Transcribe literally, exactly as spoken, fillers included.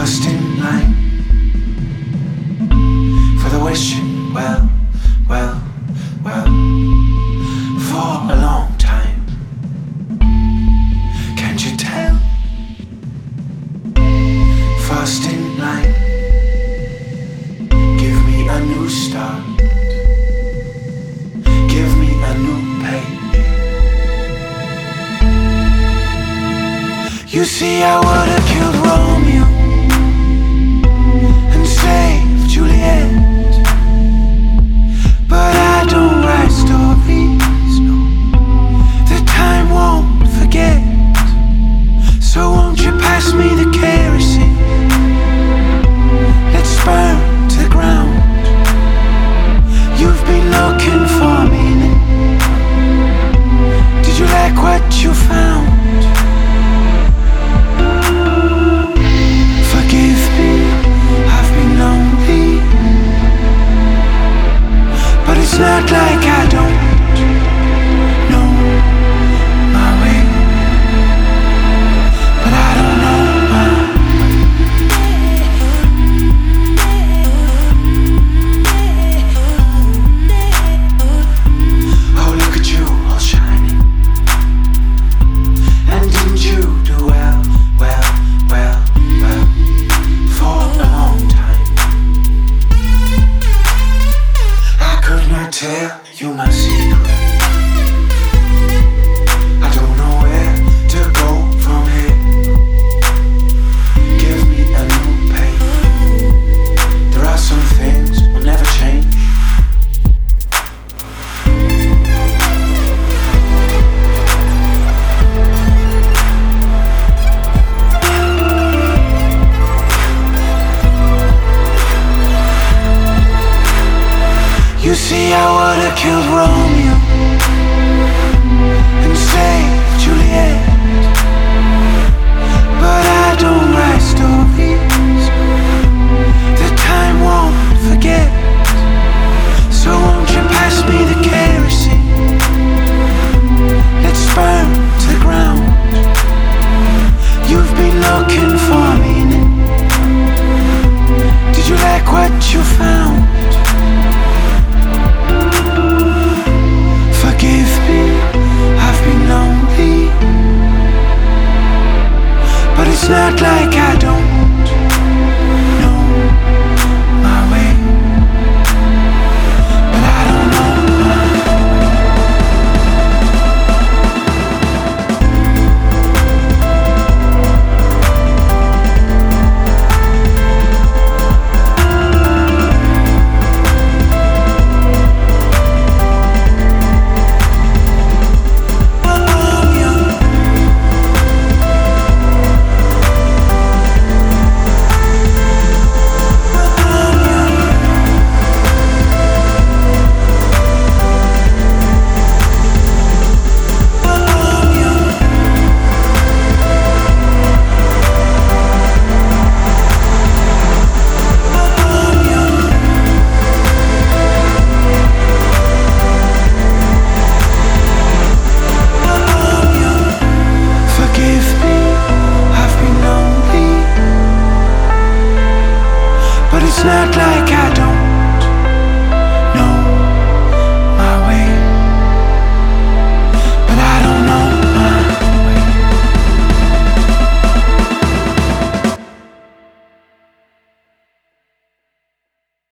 first in line for the wishing well, well, well, for a long time. Can't you tell? First in line, give me a new start, give me a new page. You see, I would've killed Romeo and saved Juliet, but I don't write stories, no, the time won't forget. So won't you pass me the kerosene? Let's burn to the ground. You've been looking for meaning. Did you like what you found? Forgive me, I've been lonely, but it's not like I don't know my way. But I don't know my way. Oh, look at you, all shining. And didn't you do well, well, well, well, for a long time? I could not tell you my secret. I don't know where to go from here. Give me a new page. There are some things will never change. You see, I would've killed Romeo and saved Juliet, but I don't write stories, the time won't forget. So won't you pass me the kerosene? Let's burn to the ground. You've been looking for meaning. Did you like what you found? Forgive me, I've been lonely, but it's not like I don't know my way. But I don't know my not like I don't